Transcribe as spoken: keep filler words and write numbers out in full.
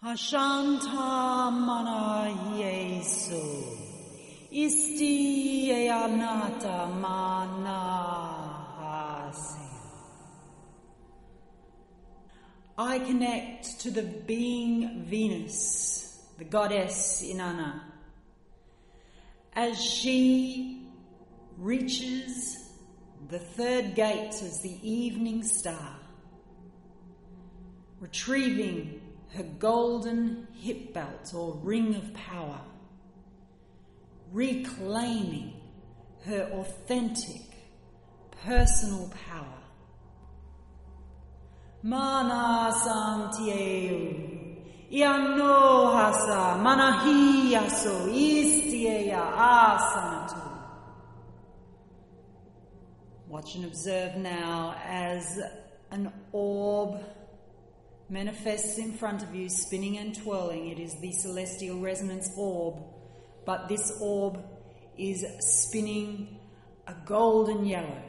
Hashanta mana Yesu, isti eanata mana hase. I connect to the being Venus, the goddess Inanna, as she reaches the third gate as the evening star, retrieving her golden hip belt or ring of power, reclaiming her authentic personal power. Mana samtieu, iano hasa, manahi aso, istieya asanatu. Watch and observe now as an orb manifests in front of you, spinning and twirling. It is the celestial resonance orb, but this orb is spinning a golden yellow.